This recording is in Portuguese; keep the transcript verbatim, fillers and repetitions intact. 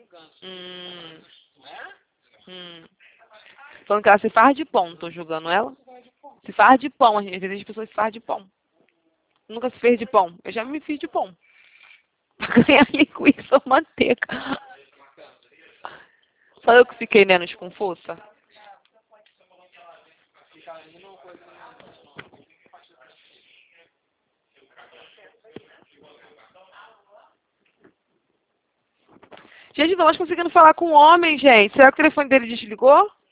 Hum. Hum. Falando que ela se faz de pão, tô julgando ela. Se faz de pão, às vezes as pessoas se fazem de pão. Nunca se fez de pão. Eu já me fiz de pão. Pra ganhar linguiça ou manteiga. Só eu que fiquei menos com força. Gente, não mais conseguindo falar com o homem, gente. Será que o telefone dele desligou?